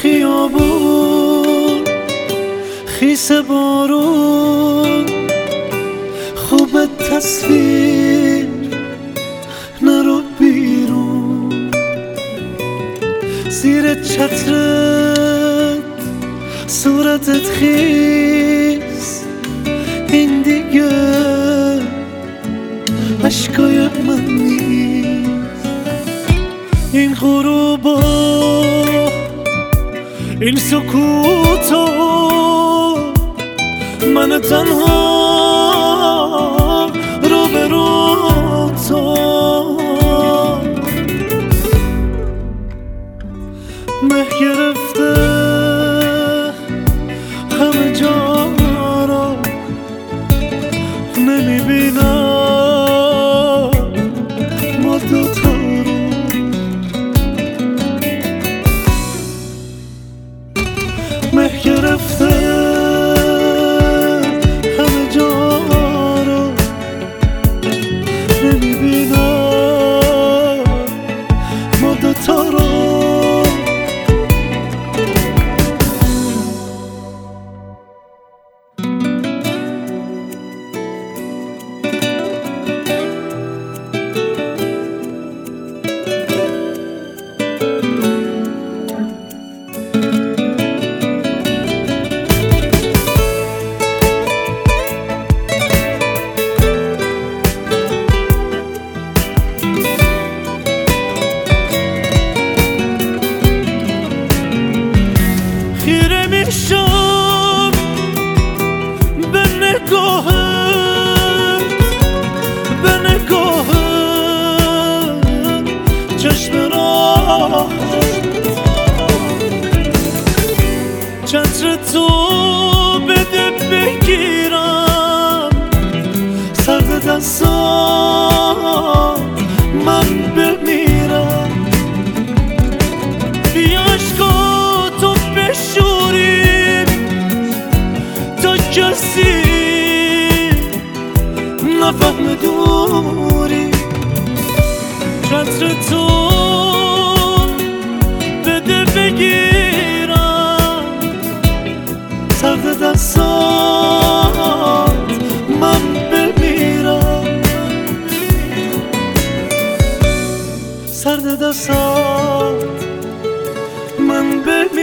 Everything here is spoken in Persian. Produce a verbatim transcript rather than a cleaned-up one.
خیابون خیس بارون خوب تصویر نرو بیرون زیر چترت صورتت خیس این دیگه عشقای من نیست این غروبا این سکوتو من تنها رو به رو تو مه گرفته همه جا رو نمیبینم ما دوتا رو مه گرفته همه جا رو نمیبینم ما دوتا رو خیره میشم به نگاهت به نگاهت چشم راحت چتر تو بده بگیرم سرد دستان من بمیرم بیا عشقاتو بشوریم تا کسی نفهم دوری چتر تو بده بگیرم سرد دستات من بمیرم سرد دستات من بمیرم